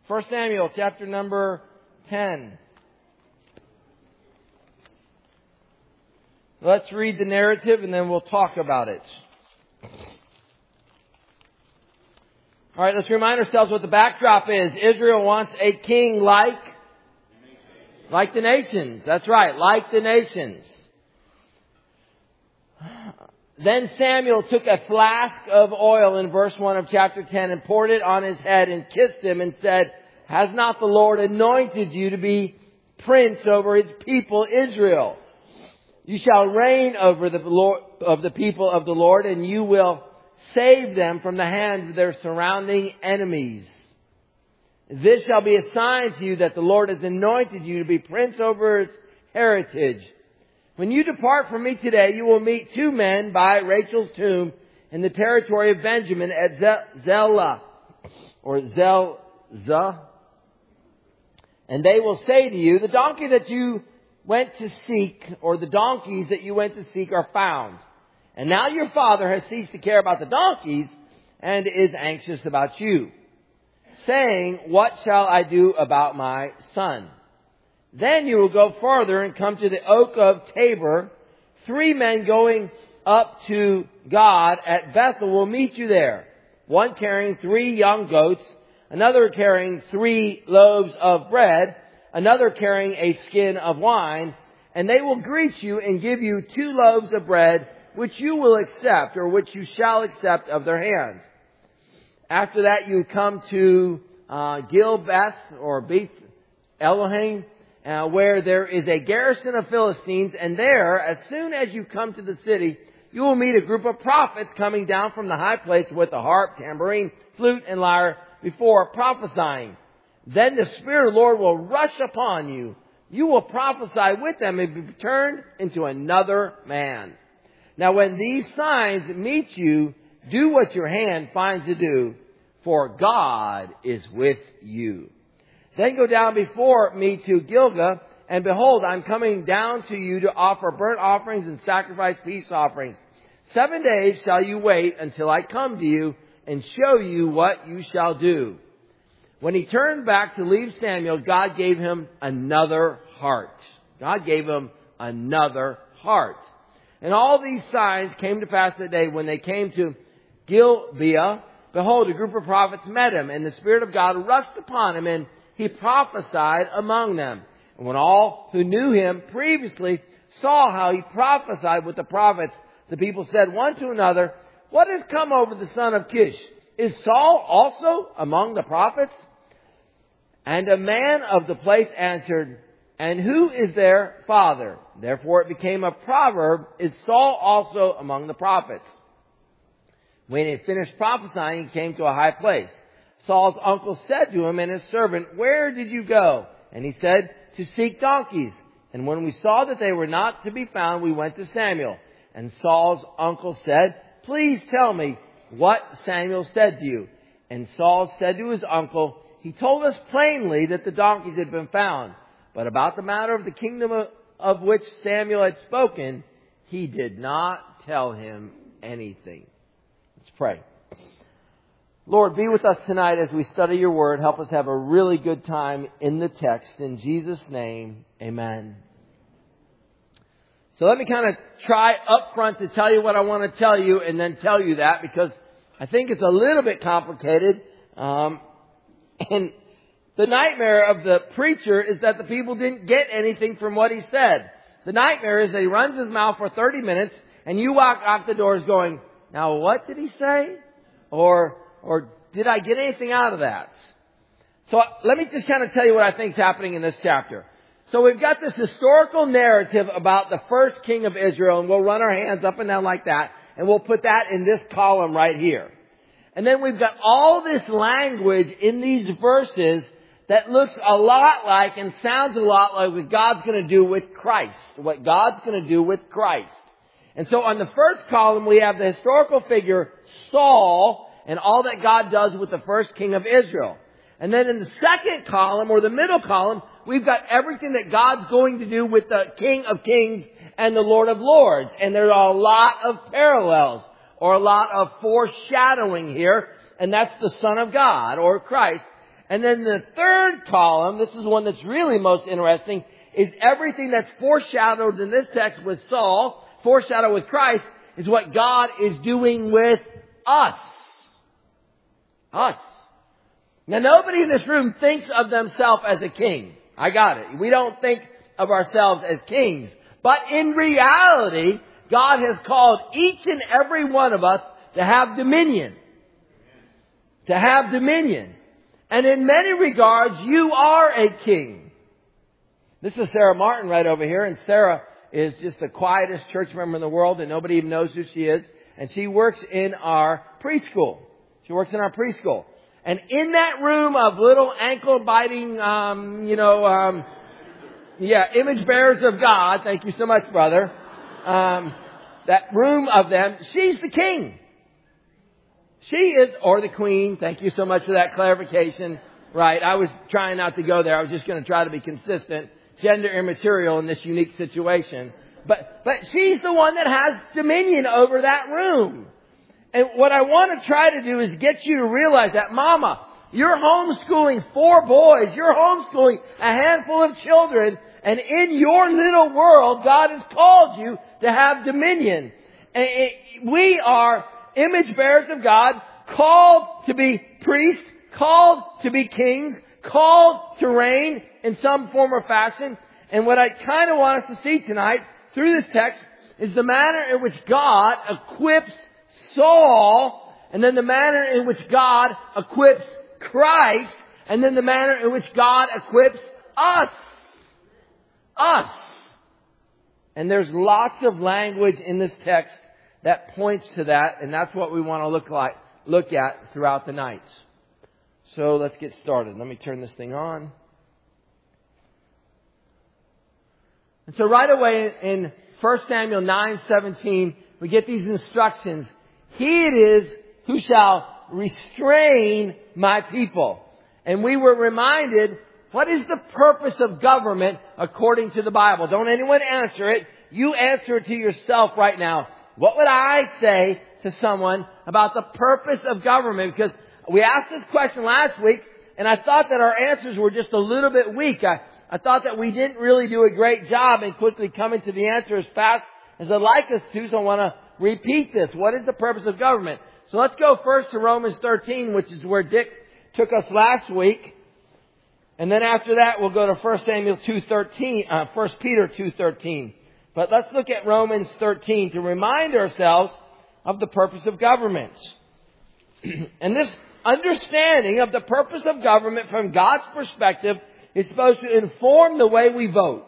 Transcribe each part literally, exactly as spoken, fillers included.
First Samuel chapter number ten. Let's read the narrative and then we'll talk about it. All right, let's remind ourselves what the backdrop is. Israel wants a king like, like the nations. That's right, like the nations. Then Samuel took a flask of oil in verse one of chapter ten and poured it on his head and kissed him and said, "Has not the Lord anointed you to be prince over his people Israel? You shall reign over the Lord, of the people of the Lord, and you will save them from the hand of their surrounding enemies. This shall be a sign to you that the Lord has anointed you to be prince over his heritage. When you depart from me today, you will meet two men by Rachel's tomb in the territory of Benjamin at Zelah, or Zelzah. And they will say to you, the donkey that you went to seek, or the donkeys that you went to seek are found. And now your father has ceased to care about the donkeys and is anxious about you, saying, what shall I do about my son? Then you will go further and come to the oak of Tabor. Three men going up to God at Bethel will meet you there. One carrying three young goats, another carrying three loaves of bread, another carrying a skin of wine, and they will greet you and give you two loaves of bread, which you will accept, or which you shall accept of their hands. After that you come to uh, Gilbeth, or Beth Elohim, uh, where there is a garrison of Philistines, and there, as soon as you come to the city, you will meet a group of prophets coming down from the high place with a harp, tambourine, flute, and lyre before prophesying. Then the Spirit of the Lord will rush upon you. You will prophesy with them and be turned into another man. Now when these signs meet you, do what your hand finds to do, for God is with you. Then go down before me to Gilgal, and behold, I'm coming down to you to offer burnt offerings and sacrifice peace offerings. Seven days shall you wait until I come to you and show you what you shall do. When he turned back to leave Samuel, God gave him another heart. God gave him another heart. And all these signs came to pass that day when they came to Gibeah. Behold, a group of prophets met him, and the Spirit of God rushed upon him, and he prophesied among them. And when all who knew him previously saw how he prophesied with the prophets, the people said one to another, what has come over the son of Kish? Is Saul also among the prophets? And a man of the place answered, and who is their father? Therefore it became a proverb, is Saul also among the prophets? When he had finished prophesying, he came to a high place. Saul's uncle said to him and his servant, where did you go? And he said, to seek donkeys. And when we saw that they were not to be found, we went to Samuel. And Saul's uncle said, please tell me what Samuel said to you. And Saul said to his uncle, he told us plainly that the donkeys had been found. But about the matter of the kingdom of, of which Samuel had spoken, he did not tell him anything. Let's pray. Lord, be with us tonight as we study your word. Help us have a really good time in the text. In Jesus' name, amen. So let me kind of try up front to tell you what I want to tell you and then tell you that, because I think it's a little bit complicated. Um, and the nightmare of the preacher is that the people didn't get anything from what he said. The nightmare is that he runs his mouth for thirty minutes and you walk out the doors going, now what did he say? Or, or did I get anything out of that? So let me just kind of tell you what I think is happening in this chapter. So we've got this historical narrative about the first king of Israel, and we'll run our hands up and down like that, and we'll put that in this column right here. And then we've got all this language in these verses that looks a lot like and sounds a lot like what God's going to do with Christ. What God's going to do with Christ. And so on the first column we have the historical figure Saul and all that God does with the first king of Israel. And then in the second column, or the middle column, we've got everything that God's going to do with the King of Kings and the Lord of Lords. And there are a lot of parallels, or a lot of foreshadowing here, and that's the Son of God, or Christ. And then the third column, this is one that's really most interesting, is everything that's foreshadowed in this text with Saul, foreshadowed with Christ, is what God is doing with us. Us. Now nobody in this room thinks of themselves as a king. I got it. We don't think of ourselves as kings. But in reality, God has called each and every one of us to have dominion. To have dominion. And in many regards, you are a king. This is Sarah Martin right over here. And Sarah is just the quietest church member in the world, and nobody even knows who she is. And she works in our preschool. She works in our preschool. And in that room of little ankle-biting, um, you know, um, yeah, image bearers of God. Thank you so much, brother. Um, that room of them, she's the king. She is, or the queen. Thank you so much for that clarification. Right. I was trying not to go there. I was just going to try to be consistent, gender immaterial in this unique situation. But, but she's the one that has dominion over that room. And what I want to try to do is get you to realize that, Mama, you're homeschooling four boys. You're homeschooling a handful of children. And in your little world, God has called you to have dominion. And we are image bearers of God, called to be priests, called to be kings, called to reign in some form or fashion. And what I kind of want us to see tonight through this text is the manner in which God equips Saul, and then the manner in which God equips Christ, and then the manner in which God equips us. Us. And there's lots of language in this text that points to that, and that's what we want to look like, look at throughout the night. So let's get started. Let me turn this thing on. And so right away in First Samuel nine seventeen, we get these instructions. He it is who shall restrain my people. And we were reminded, what is the purpose of government according to the Bible? Don't anyone answer it. You answer it to yourself right now. What would I say to someone about the purpose of government? Because we asked this question last week, and I thought that our answers were just a little bit weak. I, I thought that we didn't really do a great job in quickly coming to the answer as fast as I'd like us to, so I want to repeat this. What is the purpose of government? So let's go first to Romans thirteen, which is where Dick took us last week. And then after that, we'll go to First Samuel two thirteen, uh, First Peter two thirteen. But let's look at Romans thirteen to remind ourselves of the purpose of government. And this understanding of the purpose of government from God's perspective is supposed to inform the way we vote.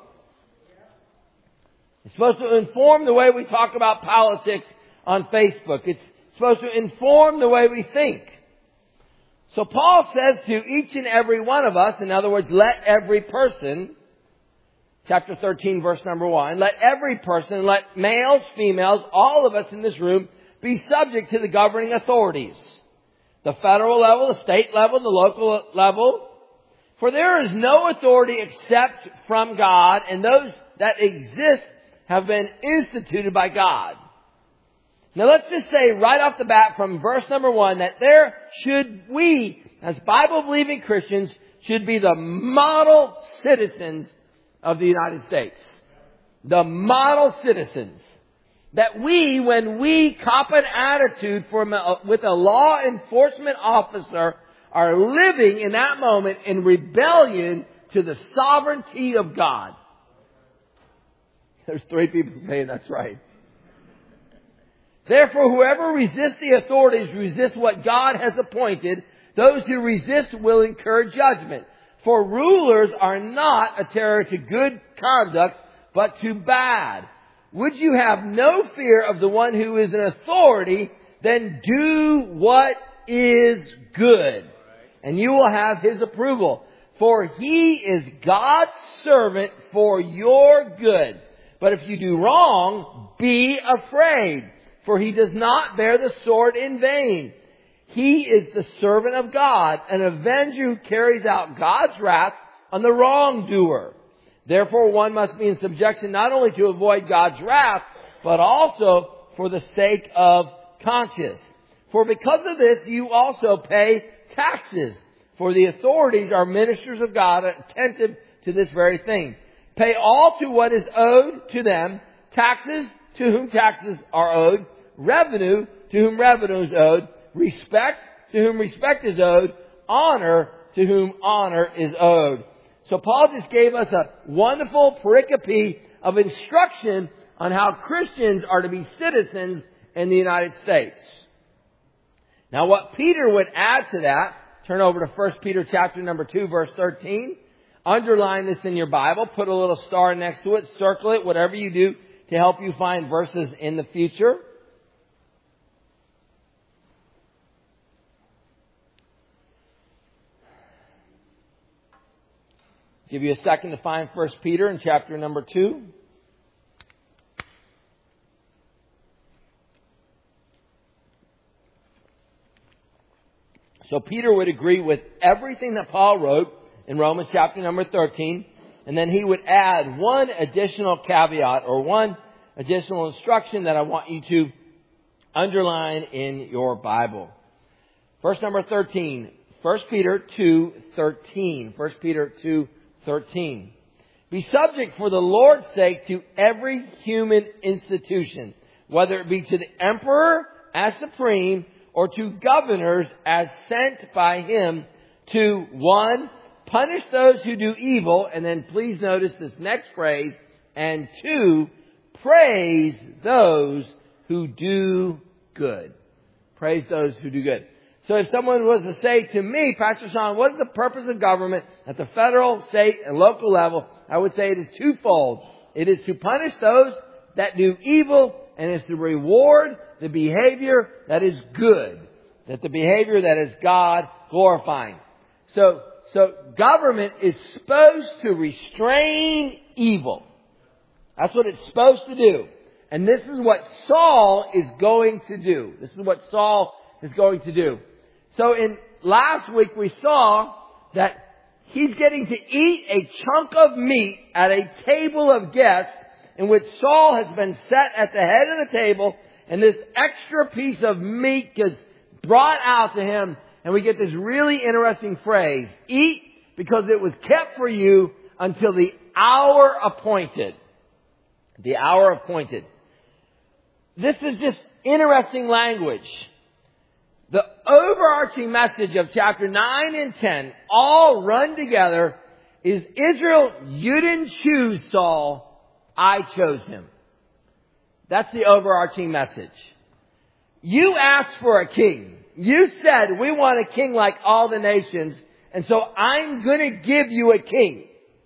It's supposed to inform the way we talk about politics on Facebook. It's supposed to inform the way we think. So Paul says to each and every one of us, in other words, let every person, chapter thirteen, verse number one, let every person, let males, females, all of us in this room, be subject to the governing authorities. The federal level, the state level, the local level. For there is no authority except from God, and those that exist have been instituted by God. Now let's just say right off the bat from verse number one that there should we, as Bible-believing Christians, should be the model citizens of the United States. The model citizens. That we, when we cop an attitude from a, with a law enforcement officer, are living in that moment in rebellion to the sovereignty of God. There's three people saying that's right. Therefore, whoever resists the authorities resists what God has appointed. Those who resist will incur judgment. For rulers are not a terror to good conduct, but to bad. Would you have no fear of the one who is an authority, then do what is good, and you will have his approval. For he is God's servant for your good. But if you do wrong, be afraid, for he does not bear the sword in vain. He is the servant of God, an avenger who carries out God's wrath on the wrongdoer. Therefore, one must be in subjection not only to avoid God's wrath, but also for the sake of conscience. For because of this, you also pay taxes. For the authorities are ministers of God, attentive to this very thing. Pay all to what is owed to them, taxes to whom taxes are owed, revenue to whom revenue is owed, respect to whom respect is owed, honor to whom honor is owed. So Paul just gave us a wonderful pericope of instruction on how Christians are to be citizens in the United States. Now what Peter would add to that, turn over to First Peter chapter number two, verse thirteen. Underline this in your Bible. Put a little star next to it. Circle it. Whatever you do to help you find verses in the future. Give you a second to find First Peter in chapter number two. So Peter would agree with everything that Paul wrote in Romans chapter number thirteen. And then he would add one additional caveat or one additional instruction that I want you to underline in your Bible. Verse number thirteen. First Peter two thirteen. First Peter two thirteen. Be subject for the Lord's sake to every human institution, whether it be to the emperor as supreme or to governors as sent by him to, one, punish those who do evil, and then please notice this next phrase, and two, praise those who do good. Praise those who do good. So if someone was to say to me, Pastor Sean, what is the purpose of government at the federal, state, and local level? I would say it is twofold. It is to punish those that do evil, and it's to reward the behavior that is good. That the behavior that is God glorifying. So, so government is supposed to restrain evil. That's what it's supposed to do. And this is what Saul is going to do. This is what Saul is going to do. So in last week we saw that he's getting to eat a chunk of meat at a table of guests in which Saul has been set at the head of the table, and this extra piece of meat is brought out to him, and we get this really interesting phrase, eat because it was kept for you until the hour appointed. The hour appointed. This is just interesting language. The overarching message of chapter nine and ten, all run together, is Israel, you didn't choose Saul, I chose him. That's the overarching message. You asked for a king. You said, we want a king like all the nations, and so I'm going to give you a king.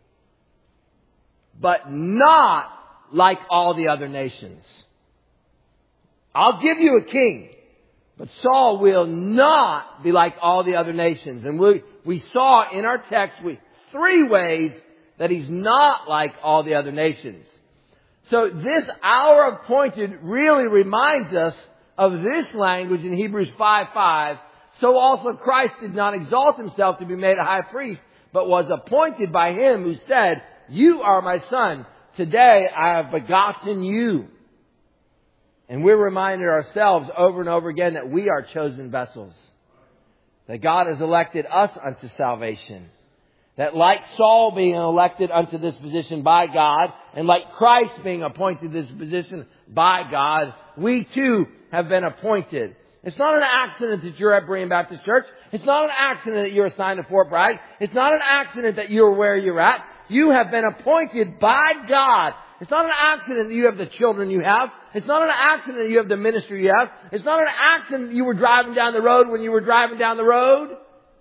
But not like all the other nations. I'll give you a king, but Saul will not be like all the other nations. And we, we saw in our text we, three ways that he's not like all the other nations. So this hour appointed really reminds us of this language in Hebrews five five. So also Christ did not exalt himself to be made a high priest, but was appointed by him who said, you are my son. Today I have begotten you. And we're reminded ourselves over and over again that we are chosen vessels. That God has elected us unto salvation. That like Saul being elected unto this position by God, and like Christ being appointed to this position by God, we too have been appointed. It's not an accident that you're at Berean Baptist Church. It's not an accident that you're assigned to Fort Bragg. It's not an accident that you're where you're at. You have been appointed by God. It's not an accident that you have the children you have. It's not an accident that you have the ministry you have. It's not an accident that you were driving down the road when you were driving down the road.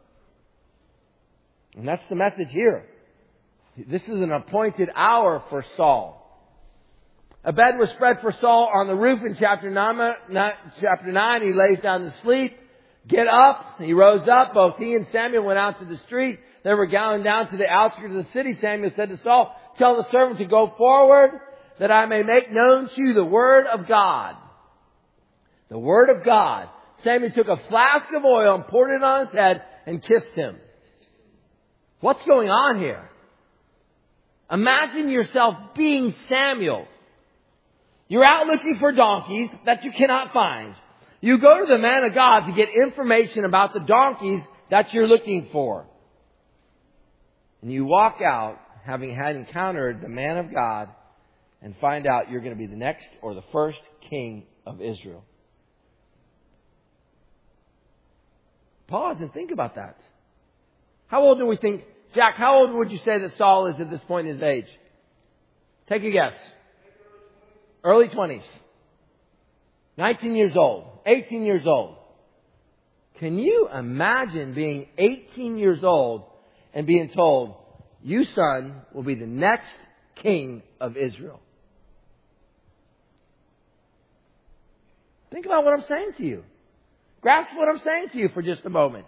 And that's the message here. This is an appointed hour for Saul. A bed was spread for Saul on the roof in chapter nine. Chapter nine, he lays down to sleep. Get up. He rose up. Both he and Samuel went out to the street. They were going down to the outskirts of the city. Samuel said to Saul, tell the servant to go forward that I may make known to you the word of God. The word of God. Samuel took a flask of oil and poured it on his head and kissed him. What's going on here? Imagine yourself being Samuel. You're out looking for donkeys that you cannot find. You go to the man of God to get information about the donkeys that you're looking for. And you walk out having had encountered the man of God and find out you're going to be the next or the first king of Israel. Pause and think about that. How old do we think, Jack, how old would you say that Saul is at this point in his age? Take a guess. Early twenties. nineteen years old. eighteen years old. Can you imagine being eighteen years old and being told, you, son, will be the next king of Israel? Think about what I'm saying to you. Grasp what I'm saying to you for just a moment.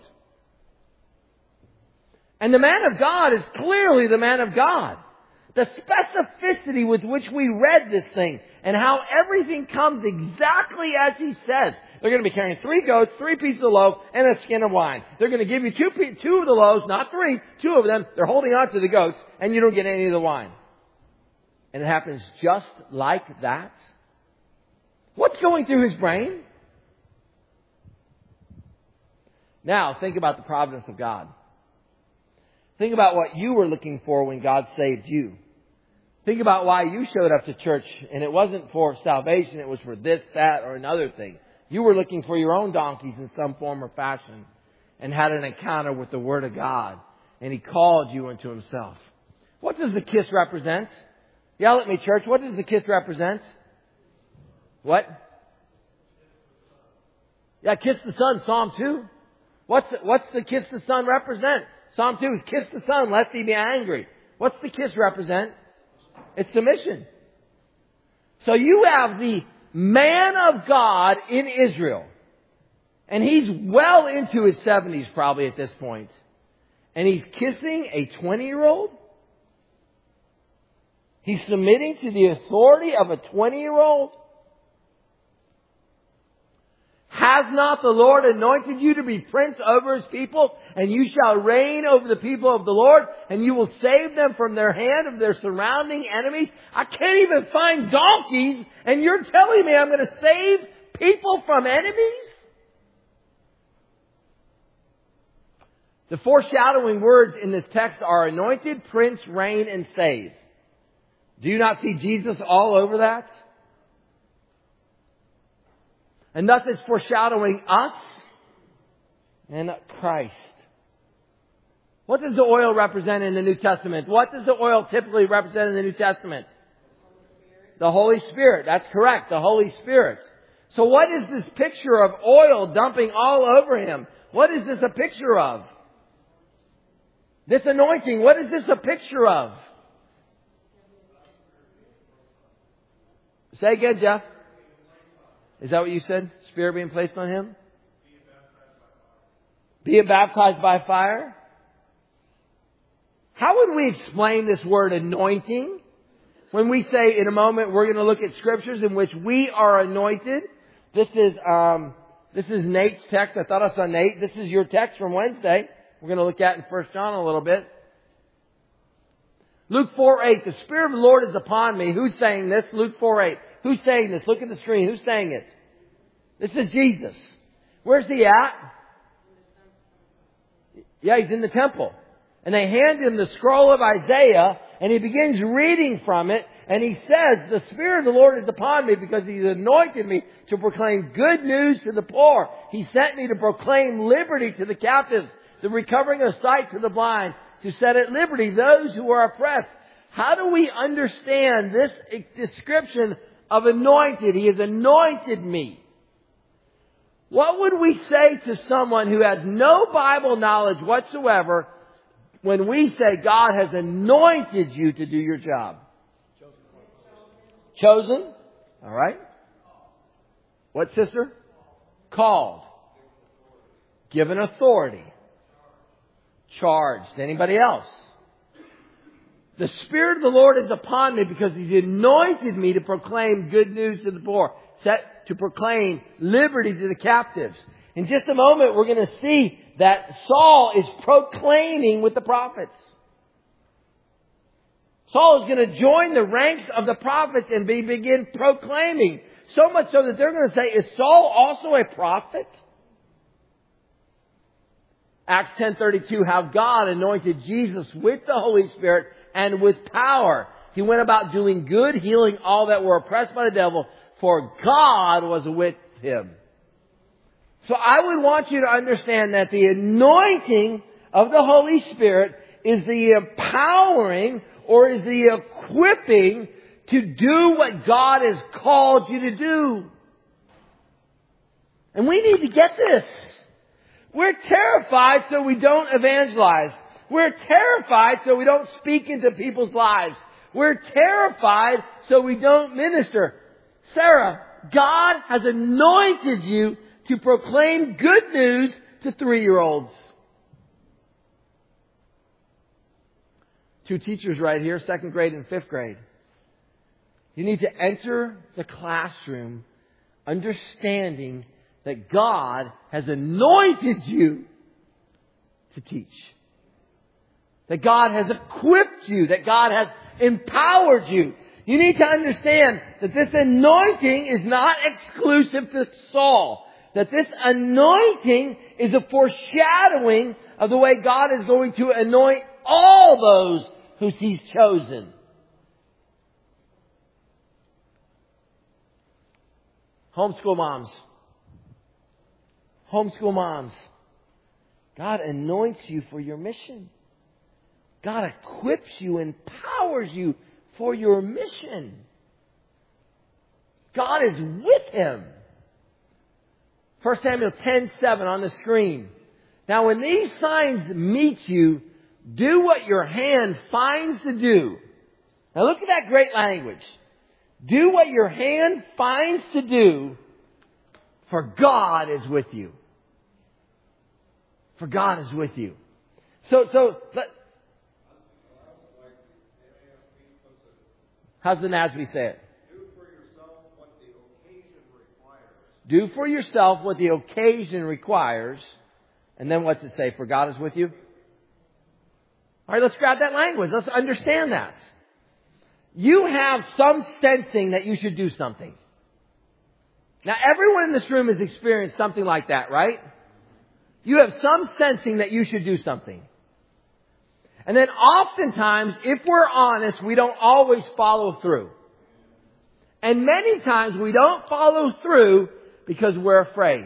And the man of God is clearly the man of God. The specificity with which we read this thing and how everything comes exactly as he says. They're going to be carrying three goats, three pieces of loaf, and a skin of wine. They're going to give you two, two of the loaves, not three, two of them. They're holding on to the goats, and you don't get any of the wine. And it happens just like that. What's going through his brain? Now, think about the providence of God. Think about what you were looking for when God saved you. Think about why you showed up to church, and it wasn't for salvation, it was for this, that, or another thing. You were looking for your own donkeys in some form or fashion and had an encounter with the Word of God, and He called you into Himself. What does the kiss represent? Yell at me, church. What does the kiss represent? What? Yeah, kiss the Son, Psalm two. What's the, what's the kiss the Son represent? Psalm two is kiss the Son lest He be angry. What's the kiss represent? It's submission. So you have the man of God in Israel. And he's well into his seventies probably at this point. And he's kissing a twenty-year-old? He's submitting to the authority of a twenty-year-old? Has not the Lord anointed you to be prince over His people? And you shall reign over the people of the Lord, and you will save them from their hand of their surrounding enemies. I can't even find donkeys, and you're telling me I'm going to save people from enemies? The foreshadowing words in this text are anointed, prince, reign, and save. Do you not see Jesus all over that? And thus it's foreshadowing us and Christ. What does the oil represent in the New Testament? What does the oil typically represent in the New Testament? The Holy Spirit. That's correct. The Holy Spirit. So what is this picture of oil dumping all over Him? What is this a picture of? This anointing, what is this a picture of? Say again, Jeff. Is that what you said? Spirit being placed on Him? Being baptized by fire? How would we explain this word anointing? When we say in a moment we're going to look at scriptures in which we are anointed. This is um, this is Nate's text. I thought I saw Nate. This is your text from Wednesday. We're going to look at in First John a little bit. Luke four eight. The Spirit of the Lord is upon me. Who's saying this? Luke four eight. Who's saying this? Look at the screen. Who's saying it? This is Jesus. Where's He at? Yeah, He's in the temple. And they hand Him the scroll of Isaiah, and He begins reading from it, and He says, the Spirit of the Lord is upon me because He's anointed me to proclaim good news to the poor. He sent me to proclaim liberty to the captives, the recovering of sight to the blind, to set at liberty those who are oppressed. How do we understand this description of anointed? He has anointed me. What would we say to someone who has no Bible knowledge whatsoever when we say God has anointed you to do your job? Chosen. All right. What, sister? Called. Given authority. Charged. Anybody else? The Spirit of the Lord is upon me because He's anointed me to proclaim good news to the poor. Set to proclaim liberty to the captives. In just a moment, we're going to see that Saul is proclaiming with the prophets. Saul is going to join the ranks of the prophets and be, begin proclaiming. So much so that they're going to say, is Saul also a prophet? Acts ten thirty-two, how God anointed Jesus with the Holy Spirit and with power. He went about doing good, healing all that were oppressed by the devil, for God was with him. So I would want you to understand that the anointing of the Holy Spirit is the empowering or is the equipping to do what God has called you to do. And we need to get this. We're terrified so we don't evangelize. We're terrified so we don't speak into people's lives. We're terrified so we don't minister. Sarah, God has anointed you to proclaim good news to three-year-olds. Two teachers right here, second grade and fifth grade. You need to enter the classroom understanding that God has anointed you to teach. That God has equipped you. That God has empowered you. You need to understand that this anointing is not exclusive to Saul. That this anointing is a foreshadowing of the way God is going to anoint all those who He's chosen. Homeschool moms. Homeschool moms. God anoints you for your mission. God equips you, empowers you for your mission. God is with him. First Samuel ten seven on the screen. Now when these signs meet you, do what your hand finds to do. Now look at that great language. Do what your hand finds to do, for God is with you. For God is with you. So, so, let, how's the N A S B say it? Do for yourself what the occasion requires. Do for yourself what the occasion requires. And then what's it say? For God is with you? All right, let's grab that language. Let's understand that. You have some sensing that you should do something. Now, everyone in this room has experienced something like that, right? You have some sensing that you should do something. And then oftentimes, if we're honest, we don't always follow through. And many times we don't follow through because we're afraid.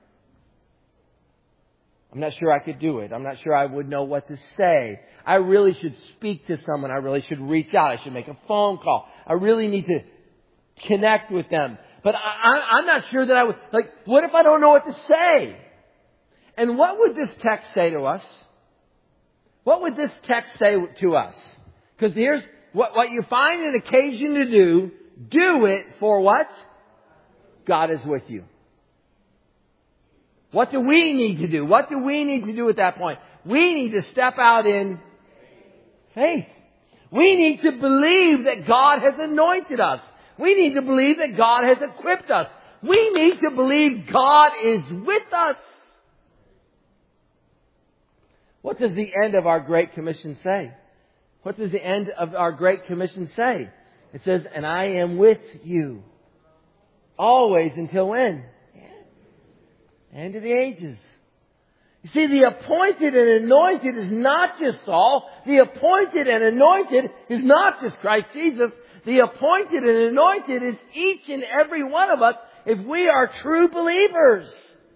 I'm not sure I could do it. I'm not sure I would know what to say. I really should speak to someone. I really should reach out. I should make a phone call. I really need to connect with them. But I, I, I'm not sure that I would, like, what if I don't know what to say? And what would this text say to us? What would this text say to us? Because here's what, what you find an occasion to do, do it for what? God is with you. What do we need to do? What do we need to do at that point? We need to step out in faith. We need to believe that God has anointed us. We need to believe that God has equipped us. We need to believe God is with us. What does the end of our Great Commission say? What does the end of our Great Commission say? It says, and I am with you. Always until when? End of the ages. You see, the appointed and anointed is not just Saul. The appointed and anointed is not just Christ Jesus. The appointed and anointed is each and every one of us if we are true believers.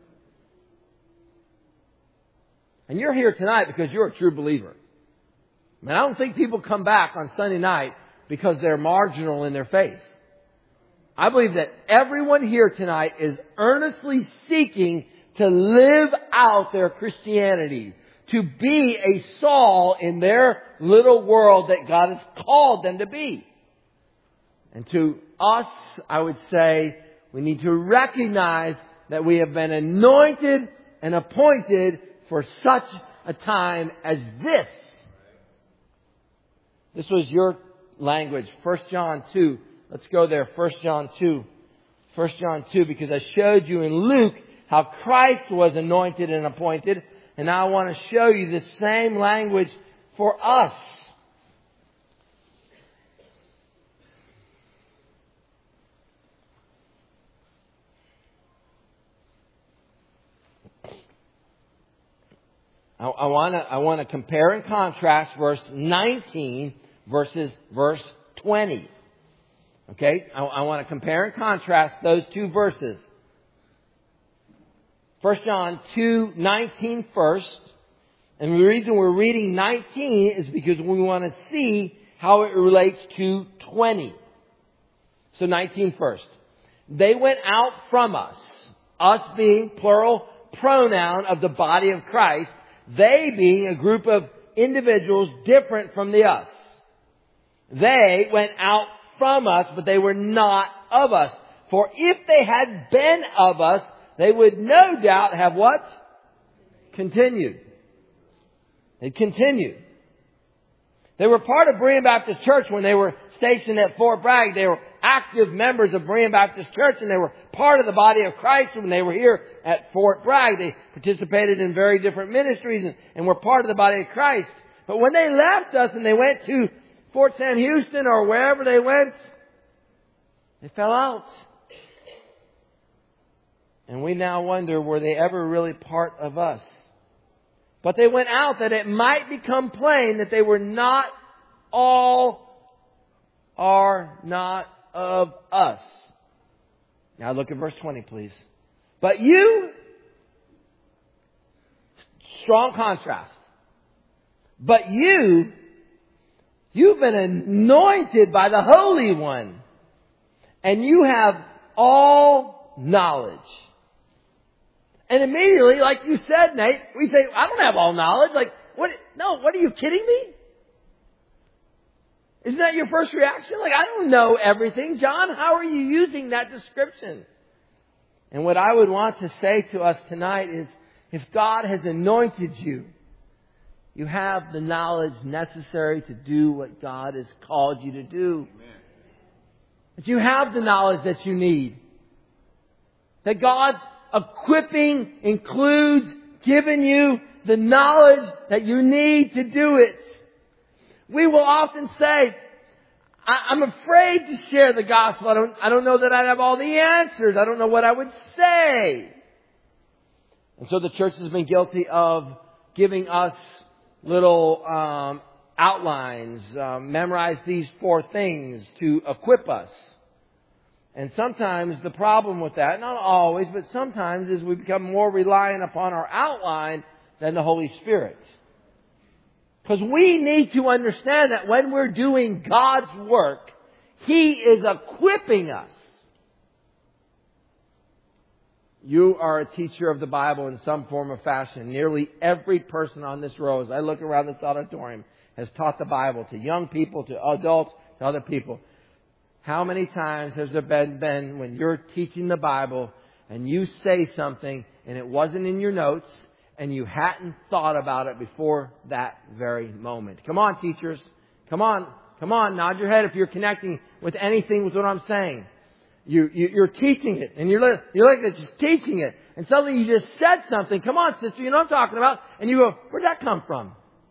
And you're here tonight because you're a true believer. I mean, I don't think people come back on Sunday night because they're marginal in their faith. I believe that everyone here tonight is earnestly seeking to live out their Christianity, to be a Saul in their little world that God has called them to be. And to us, I would say, we need to recognize that we have been anointed and appointed for such a time as this. This was your language, First John two. Let's go there, First John two. First John two, because I showed you in Luke how Christ was anointed and appointed. And now I want to show you the same language for us. I I, I want to I want to compare and contrast verse nineteen versus verse twenty. Okay? I, I want to compare and contrast those two verses. First John two nineteen first. And the reason we're reading nineteen is because we want to see how it relates to twenty. So nineteen first. They went out from us, us being plural pronoun of the body of Christ, they being a group of individuals different from the us. They went out from us, but they were not of us. For if they had been of us, they would no doubt have what? Continued. They continued. They were part of Berean Baptist Church when they were stationed at Fort Bragg. They were active members of Berean Baptist Church, and they were part of the body of Christ when they were here at Fort Bragg. They participated in very different ministries and, and were part of the body of Christ. But when they left us and they went to Fort Sam Houston or wherever they went, they fell out. And we now wonder, were they ever really part of us? But they went out that it might become plain that they were not all are not of us. Now look at verse twenty, please. But you, strong contrast. But you, you've been anointed by the Holy One. And you have all knowledge. And immediately, like you said, Nate, we say, I don't have all knowledge. Like, what? No, what are you kidding me? Isn't that your first reaction? Like, I don't know everything. John, how are you using that description? And what I would want to say to us tonight is, if God has anointed you, you have the knowledge necessary to do what God has called you to do. Amen. That you have the knowledge that you need. That God's equipping includes giving you the knowledge that you need to do it. We will often say, I, I'm afraid to share the gospel. I don't, I don't know that I have all the answers. I don't know what I would say. And so the church has been guilty of giving us little um, outlines. Um, memorize these four things to equip us. And sometimes the problem with that, not always, but sometimes, is we become more reliant upon our outline than the Holy Spirit. Because we need to understand that when we're doing God's work, He is equipping us. You are a teacher of the Bible in some form or fashion. Nearly every person on this row, as I look around this auditorium, has taught the Bible to young people, to adults, to other people. How many times has there been, been when you're teaching the Bible and you say something and it wasn't in your notes and you hadn't thought about it before that very moment? Come on, teachers. Come on. Come on. Nod your head if you're connecting with anything with what I'm saying. You, you, you're teaching it and you're, you're like just teaching it. And suddenly you just said something. Come on, sister. You know what I'm talking about. And you go, where'd that come from?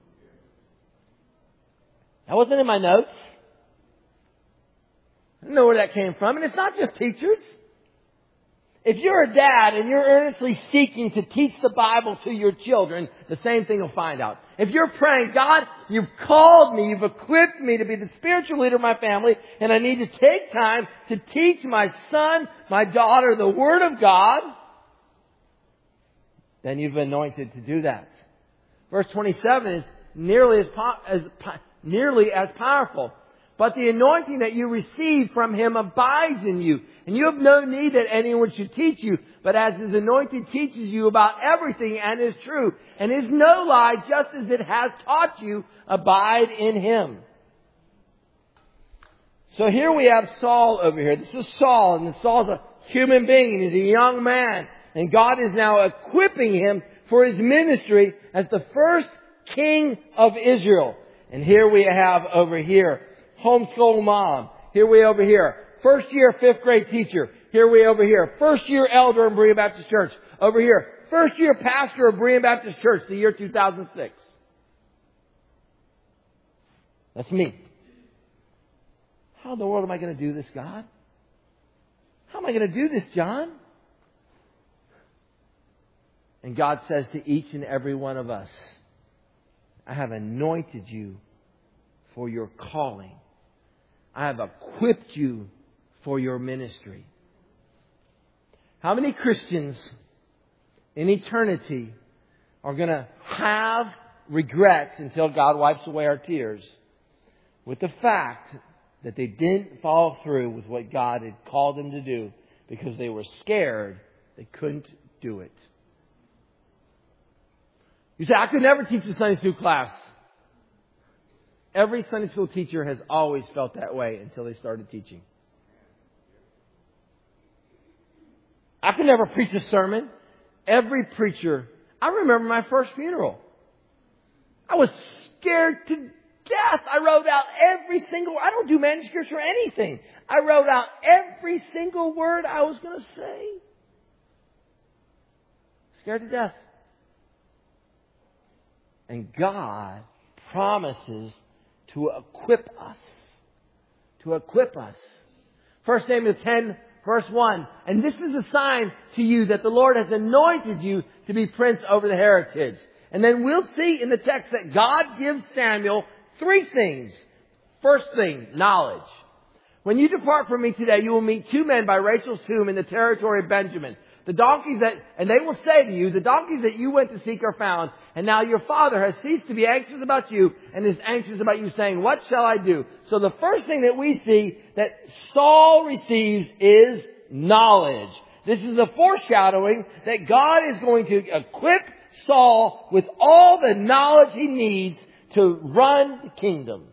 That wasn't in my notes. I don't know where that came from. And it's not just teachers. If you're a dad and you're earnestly seeking to teach the Bible to your children, the same thing will find out. If you're praying, God, you've called me, you've equipped me to be the spiritual leader of my family, and I need to take time to teach my son, my daughter, the Word of God, then you've been anointed to do that. Verse twenty-seven is nearly as, po- as po- nearly as powerful. But the anointing that you receive from Him abides in you. And you have no need that anyone should teach you. But as His anointing teaches you about everything and is true, and is no lie, just as it has taught you, abide in Him. So here we have Saul over here. This is Saul, and Saul's a human being, and he's a young man. And God is now equipping him for his ministry as the first king of Israel. And here we have over here, homeschool mom. Here we over here. First year fifth grade teacher. Here we over here. First year elder in Berean Baptist Church. Over here. First year pastor of Berean Baptist Church, the year two thousand six. That's me. How in the world am I going to do this, God? How am I going to do this, John? And God says to each and every one of us, I have anointed you for your calling. I have equipped you for your ministry. How many Christians in eternity are going to have regrets until God wipes away our tears with the fact that they didn't follow through with what God had called them to do because they were scared they couldn't do it? You say, I could never teach a Sunday school class. Every Sunday school teacher has always felt that way until they started teaching. I could never preach a sermon. Every preacher, I remember my first funeral. I was scared to death. I wrote out every single, I don't do manuscripts or anything. I wrote out every single word I was going to say. Scared to death. And God promises to equip us. To equip us. First Samuel ten, verse one. And this is a sign to you that the Lord has anointed you to be prince over the heritage. And then we'll see in the text that God gives Samuel three things. First thing, knowledge. When you depart from me today, you will meet two men by Rachel's tomb in the territory of Benjamin. The donkeys that, and they will say to you, the donkeys that you went to seek are found, and now your father has ceased to be anxious about you and is anxious about you, saying, what shall I do? So the first thing that we see that Saul receives is knowledge. This is a foreshadowing that God is going to equip Saul with all the knowledge he needs to run the kingdom.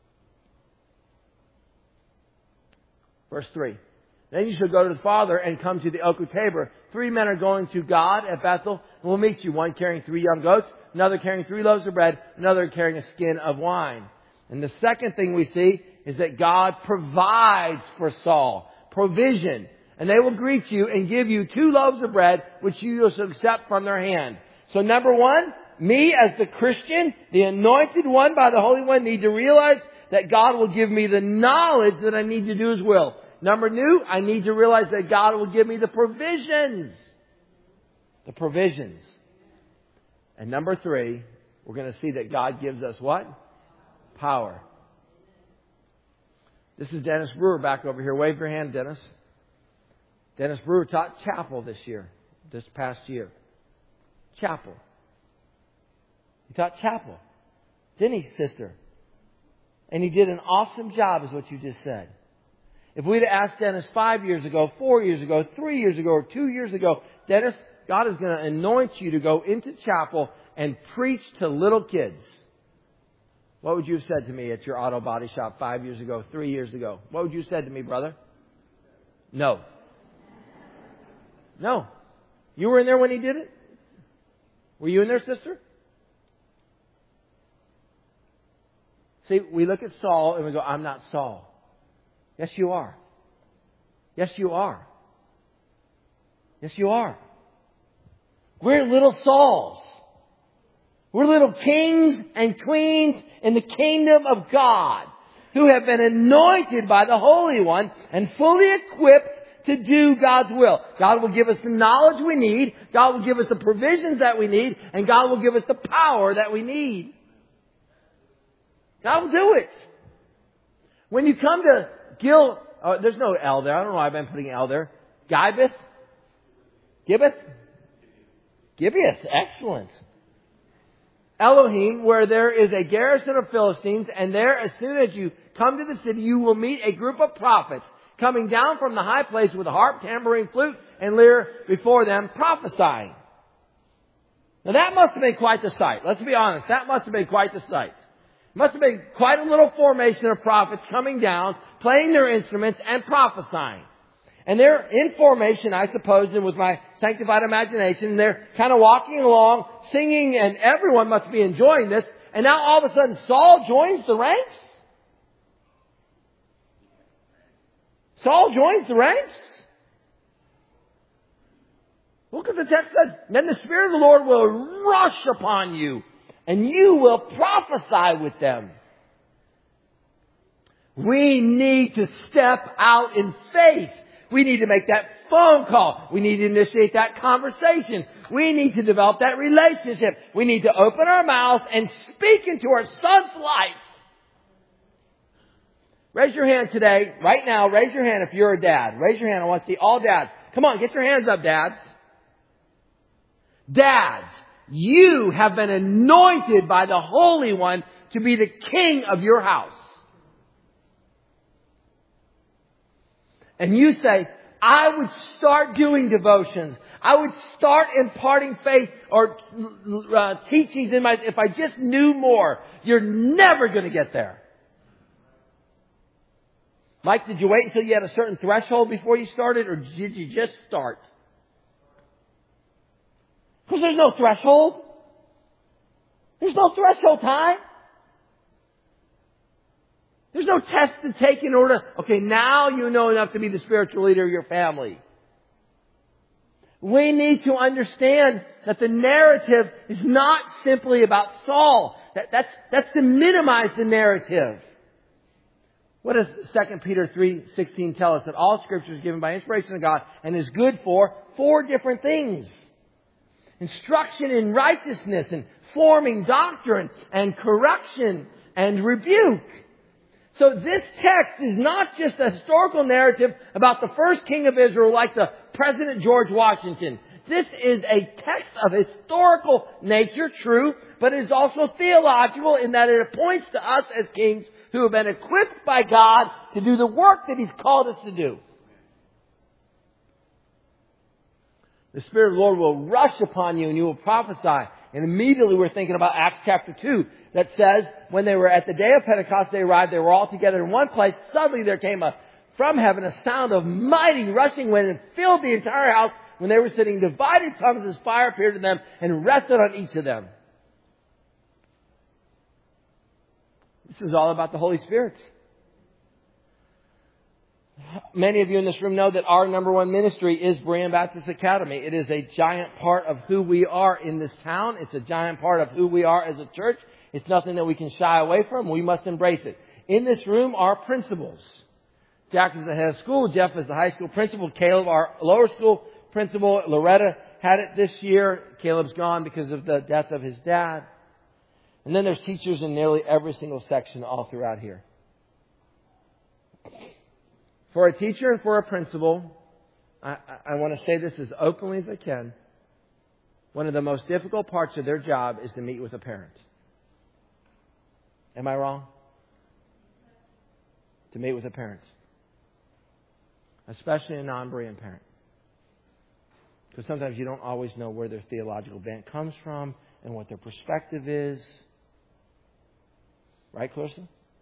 Verse three. Then you shall go to the father and come to the oak of Tabor. Three men are going to God at Bethel and will meet you. One carrying three young goats, another carrying three loaves of bread, another carrying a skin of wine. And the second thing we see is that God provides for Saul. Provision. And they will greet you and give you two loaves of bread, which you will accept from their hand. So number one, me as the Christian, the anointed one by the Holy One, need to realize that God will give me the knowledge that I need to do His will. Number two, I need to realize that God will give me the provisions. The provisions. And number three, we're going to see that God gives us what? Power. This is Dennis Brewer back over here. Wave your hand, Dennis. Dennis Brewer taught chapel this year, this past year. Chapel. He taught chapel. Didn't he, sister? And he did an awesome job, is what you just said. If we'd have asked Dennis five years ago, four years ago, three years ago, or two years ago, Dennis, God is going to anoint you to go into chapel and preach to little kids. What would you have said to me at your auto body shop five years ago, three years ago? What would you have said to me, brother? No. No. You were in there when he did it? Were you in there, sister? See, we look at Saul and we go, I'm not Saul. Yes, you are. Yes, you are. Yes, you are. We're little Sauls. We're little kings and queens in the kingdom of God who have been anointed by the Holy One and fully equipped to do God's will. God will give us the knowledge we need. God will give us the provisions that we need. And God will give us the power that we need. God will do it. When you come to Gil, uh, there's no L there. I don't know why I've been putting L there. Gibbeth? Gibbeth? Gibeath. Excellent. Elohim, where there is a garrison of Philistines, and there, as soon as you come to the city, you will meet a group of prophets coming down from the high place with a harp, tambourine, flute, and lyre before them, prophesying. Now that must have been quite the sight. Let's be honest. That must have been quite the sight. It must have been quite a little formation of prophets coming down, playing their instruments, and prophesying. And they're in formation, I suppose, and with my sanctified imagination, they're kind of walking along, singing, and everyone must be enjoying this. And now all of a sudden, Saul joins the ranks? Saul joins the ranks? Look at the text says, then the Spirit of the Lord will rush upon you, and you will prophesy with them. We need to step out in faith. We need to make that phone call. We need to initiate that conversation. We need to develop that relationship. We need to open our mouth and speak into our son's life. Raise your hand today, right now, raise your hand if you're a dad. Raise your hand. I want to see all dads. Come on, get your hands up, dads. Dads, you have been anointed by the Holy One to be the king of your house. And you say, I would start doing devotions. I would start imparting faith or uh, teachings in my, if I just knew more. You're never going to get there. Mike, did you wait until you had a certain threshold before you started, or did you just start? Because there's no threshold. There's no threshold time. There's no test to take in order, okay, now you know enough to be the spiritual leader of your family. We need to understand that the narrative is not simply about Saul. That, that's, that's to minimize the narrative. What does Second Peter three sixteen tell us? That all Scripture is given by inspiration of God and is good for four different things. Instruction in righteousness and forming doctrine and correction and rebuke. So this text is not just a historical narrative about the first king of Israel like the President George Washington. This is a text of historical nature, true, but it is also theological in that it points to us as kings who have been equipped by God to do the work that He's called us to do. The Spirit of the Lord will rush upon you and you will prophesy. And immediately we're thinking about Acts chapter two that says when they were at the day of Pentecost, they arrived, they were all together in one place. Suddenly there came a, from heaven a sound of mighty rushing wind and filled the entire house. When they were sitting, divided tongues as fire appeared to them and rested on each of them. This is all about the Holy Spirit. Many of you in this room know that our number one ministry is Berean Baptist Academy. It is a giant part of who we are in this town. It's a giant part of who we are as a church. It's nothing that we can shy away from. We must embrace it. In this room are principals. Jack is the head of school. Jeff is the high school principal. Caleb, our lower school principal. Loretta had it this year. Caleb's gone because of the death of his dad. And then there's teachers in nearly every single section all throughout here. For a teacher and for a principal, I, I, I want to say this as openly as I can. One of the most difficult parts of their job is to meet with a parent. Am I wrong? To meet with a parent. Especially a non-Berean parent. Because sometimes you don't always know where their theological bent comes from and what their perspective is. Right, Clarissa?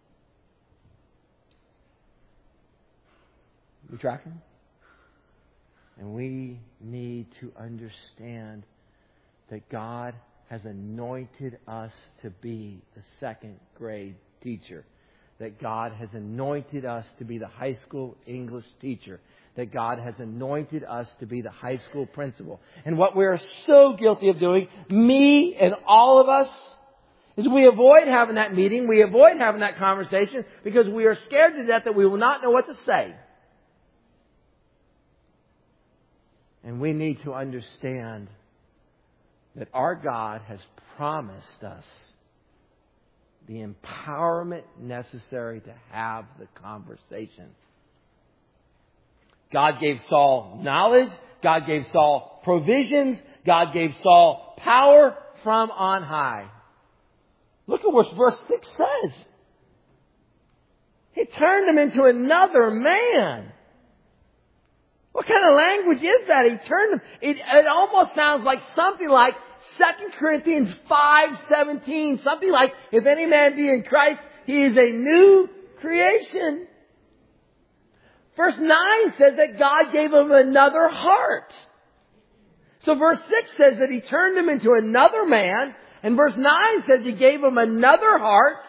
You tracking? And we need to understand that God has anointed us to be the second grade teacher. That God has anointed us to be the high school English teacher. That God has anointed us to be the high school principal. And what we are so guilty of doing, me and all of us, is we avoid having that meeting. We avoid having that conversation because we are scared to death that we will not know what to say. And we need to understand that our God has promised us the empowerment necessary to have the conversation. God gave Saul knowledge. God gave Saul provisions. God gave Saul power from on high. Look at what verse six says. He turned him into another man. What kind of language is that? He turned him. It, it almost sounds like something like Second Corinthians five seventeen. Something like, if any man be in Christ, he is a new creation. Verse nine says that God gave him another heart. So verse six says that He turned him into another man. And verse nine says He gave him another heart.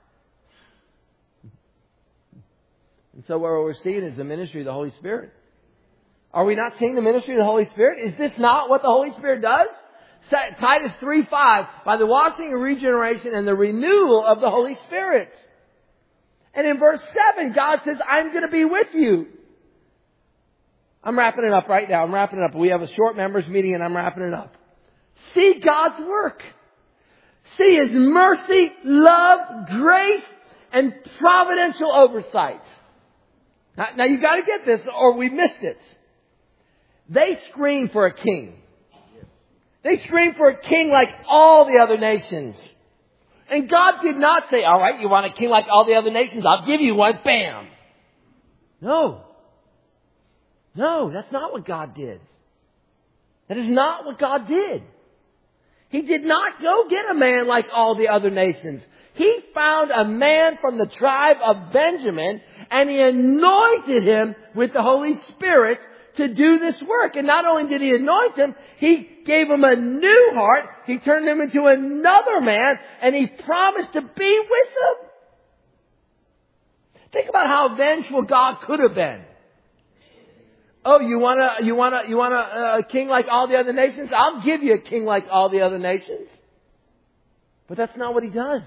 And so what we're seeing is the ministry of the Holy Spirit. Are we not seeing the ministry of the Holy Spirit? Is this not what the Holy Spirit does? Titus three five, by the washing and regeneration and the renewal of the Holy Spirit. And in verse seven, God says, I'm going to be with you. I'm wrapping it up right now. I'm wrapping it up. We have a short members meeting and I'm wrapping it up. See God's work. See His mercy, love, grace, and providential oversight. Now, now you've got to get this or we missed it. They scream for a king. They scream for a king like all the other nations. And God did not say, all right, you want a king like all the other nations? I'll give you one. Bam. No. No, that's not what God did. That is not what God did. He did not go get a man like all the other nations. He found a man from the tribe of Benjamin and He anointed him with the Holy Spirit to do this work. And not only did He anoint him, He gave him a new heart. He turned him into another man and He promised to be with him. Think about how vengeful God could have been. Oh, you want a, you want a, you want a, a king like all the other nations? I'll give you a king like all the other nations. But that's not what He does.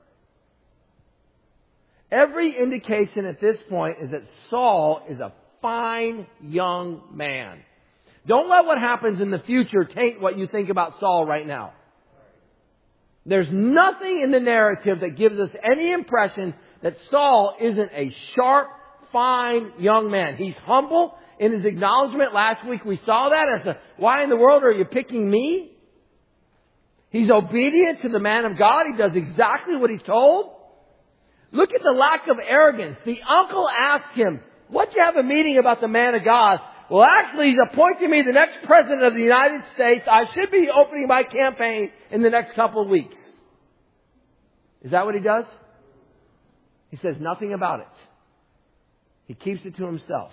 Every indication at this point is that Saul is a fine young man. Don't let what happens in the future taint what you think about Saul right now. There's nothing in the narrative that gives us any impression that Saul isn't a sharp, fine young man. He's humble in his acknowledgement. Last week we saw that as to why in the world are you picking me? He's obedient to the man of God. He does exactly what he's told. Look at the lack of arrogance. The uncle asked him, "What you have a meeting about the man of God?" "Well, actually, he's appointing me the next president of the United States. I should be opening my campaign in the next couple of weeks." Is that what he does? He says nothing about it. He keeps it to himself.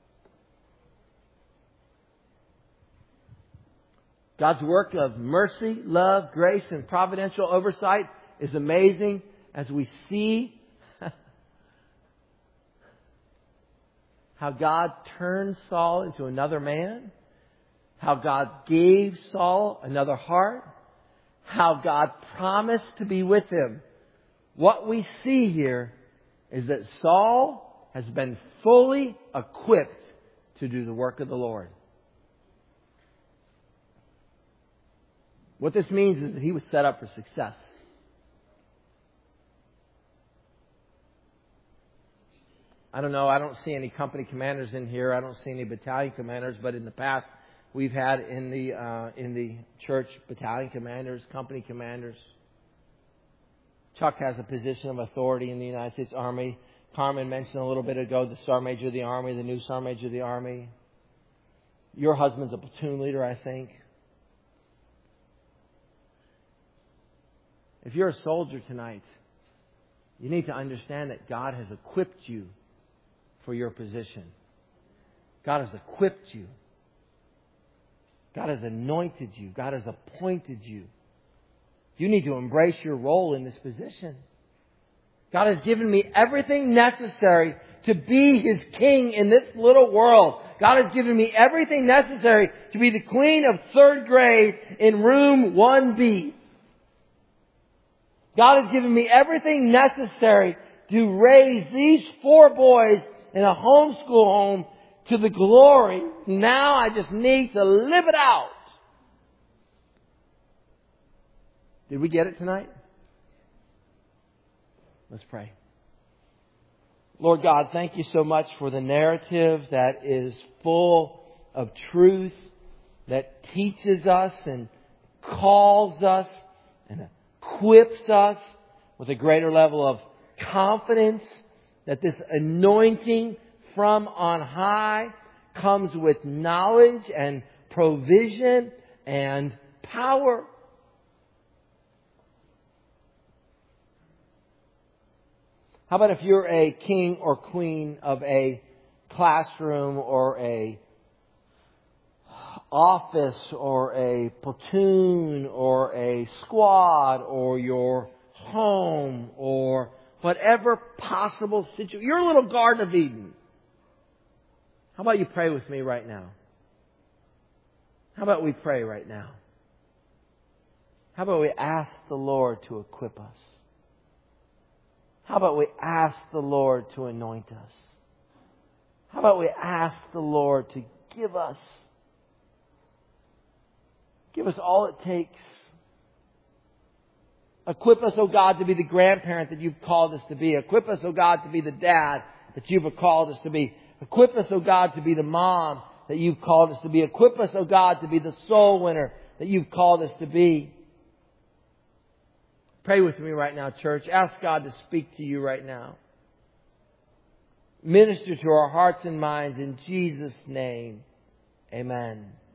God's work of mercy, love, grace, and providential oversight is amazing as we see how God turned Saul into another man, how God gave Saul another heart, how God promised to be with him. What we see here is that Saul has been fully equipped to do the work of the Lord. What this means is that he was set up for success. I don't know, I don't see any company commanders in here. I don't see any battalion commanders, but in the past we've had in the uh, in the church battalion commanders, company commanders. Chuck has a position of authority in the United States Army. Carmen mentioned a little bit ago the Sergeant Major of the Army, the new Sergeant Major of the Army. Your husband's a platoon leader, I think. If you're a soldier tonight, you need to understand that God has equipped you for your position. God has equipped you. God has anointed you. God has appointed you. You need to embrace your role in this position. God has given me everything necessary to be His king in this little world. God has given me everything necessary to be the queen of third grade in room one B. God has given me everything necessary to raise these four boys in a homeschool home to the glory. Now I just need to live it out. Did we get it tonight? Let's pray. Lord God, thank you so much for the narrative that is full of truth, that teaches us and calls us and equips us with a greater level of confidence that this anointing from on high comes with knowledge and provision and power. How about if you're a king or queen of a classroom or a office or a platoon or a squad or your home or whatever possible situation. You're a little Garden of Eden. How about you pray with me right now? How about we pray right now? How about we ask the Lord to equip us? How about we ask the Lord to anoint us? How about we ask the Lord to give us. Give us all it takes. Equip us, oh God, to be the grandparent that you've called us to be. Equip us, oh God, to be the dad that you've called us to be. Equip us, oh God, to be the mom that you've called us to be. Equip us, oh God, to be the soul winner that you've called us to be. Pray with me right now, church. Ask God to speak to you right now. Minister to our hearts and minds in Jesus' name. Amen.